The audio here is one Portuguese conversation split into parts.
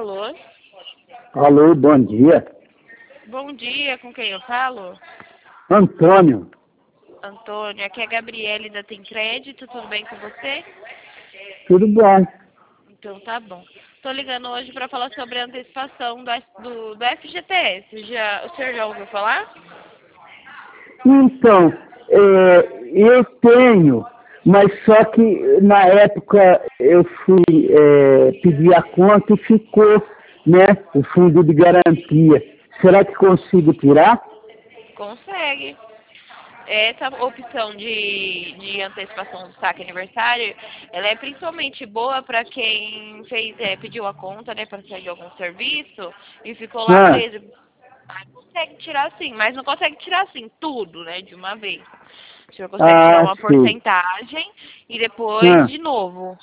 Alô? Alô, bom dia. Bom dia, com quem eu falo? Antônio. Antônio, aqui é a Gabriele da Tem Crédito, tudo bem com você? Tudo bom? Então tá bom. Tô ligando hoje para falar sobre a antecipação do FGTS. O senhor já ouviu falar? Então, eu tenho, mas só que na época eu fui pedir a conta e ficou, né, o fundo de garantia. Será que consigo tirar? Consegue. Essa opção de antecipação do saque aniversário, ela é principalmente boa para quem pediu a conta, né, para sair de algum serviço e ficou lá Ah, preso. Aí consegue tirar sim, mas não consegue tirar assim tudo, né, de uma vez. O senhor consegue tirar uma sim. porcentagem e depois de novo,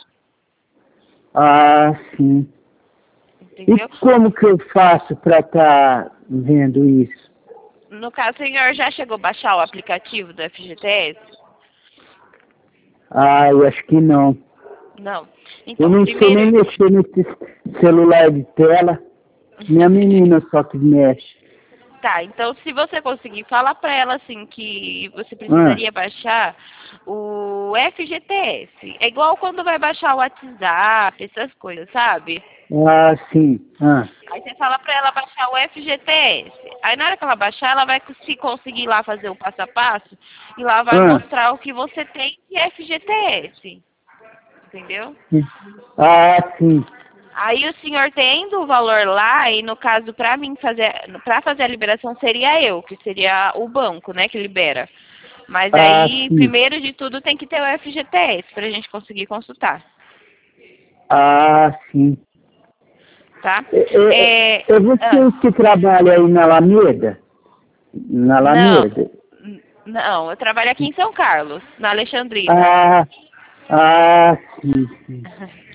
Sim. E entendeu? como que eu faço para estar vendo isso? No caso, o senhor já chegou a baixar o aplicativo do FGTS? Eu acho que não. Não. Eu Então, não sei nem primeiro. mexer nesse celular de tela. Minha menina só que mexe. Tá, então se você conseguir, fala pra ela assim que você Ah, precisaria baixar o FGTS. É igual quando vai baixar o WhatsApp, essas coisas, sabe? sim. Aí você fala pra ela baixar o FGTS. Aí na hora que ela baixar, ela vai se conseguir lá fazer o passo a passo e lá vai Ah, mostrar o que você tem de FGTS. Entendeu? sim. Aí o senhor tendo o valor lá, e no caso para mim para fazer a liberação seria eu, que seria o banco, né, que libera. Mas aí, Sim. primeiro de tudo, tem que ter o FGTS para a gente conseguir consultar, Sim. tá? É você que trabalha aí na Alameda? Na Não, Alameda? não, eu trabalho aqui em São Carlos, na Alexandrina. Ah, sim, sim.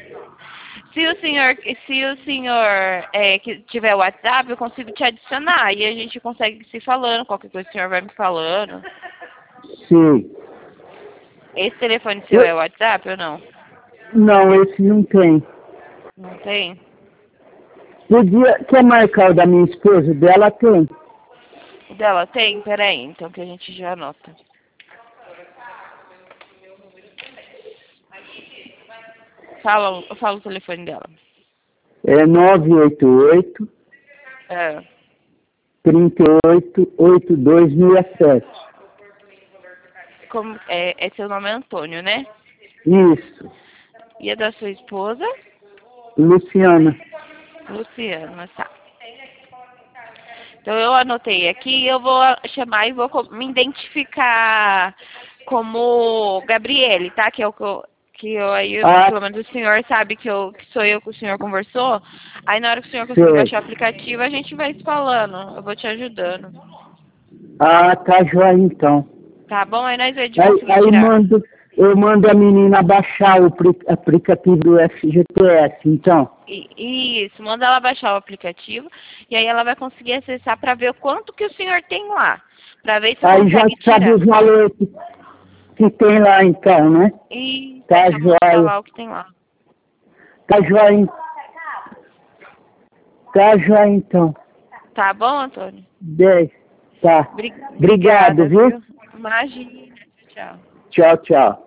Se o senhor que tiver o WhatsApp, eu consigo te adicionar e a gente consegue se falando, qualquer coisa o senhor vai me falando. Sim. Esse telefone seu é o WhatsApp ou não? Não, esse não tem. Não tem? Quer marcar o da minha esposa? O dela tem. O dela tem? Peraí, então que a gente já anota. Fala o telefone dela. É 988 É. 38 8267. É seu nome é Antônio, né? Isso. E a da sua esposa? Luciana. Luciana, tá. Então eu anotei aqui, eu vou chamar e vou me identificar como Gabriele, tá? Que é o pelo menos o senhor sabe que sou eu que o senhor conversou. Aí na hora que o senhor conseguir Sei. baixar o aplicativo, a gente vai se falando. Eu vou te ajudando. Tá joia então. Tá bom? Aí nós vamos conseguir Aí tirar. eu mando a menina baixar o aplicativo do FGTS, então. Isso, manda ela baixar o aplicativo e aí ela vai conseguir acessar para ver o quanto que o senhor tem lá. Para ver se Aí já consegue sabe tirar. os valores que tem lá então, né? E vai Tá já mostrar joia. lá o que tem lá. Tá joia. Tá joia então. Tá bom, Antônio? 10. Tá. Obrigado, Obrigada, viu? viu? Imagina. Tchau. Tchau, tchau.